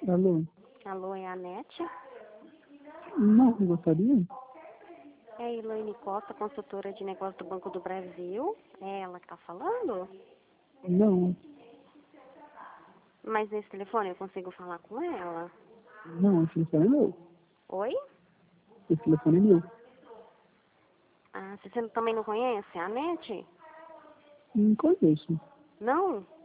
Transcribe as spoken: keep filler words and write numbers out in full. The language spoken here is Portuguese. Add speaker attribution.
Speaker 1: Alô?
Speaker 2: Alô, é a Nete?
Speaker 1: Não, você gostaria?
Speaker 2: É a Elaine Costa, consultora de negócio do Banco do Brasil. É ela que tá falando?
Speaker 1: Não,
Speaker 2: Mas nesse telefone eu consigo falar com ela?
Speaker 1: não, esse telefone é meu.
Speaker 2: Oi?
Speaker 1: Esse telefone é meu.
Speaker 2: Ah, você também não conhece a Nete?
Speaker 1: Não conheço.
Speaker 2: Não?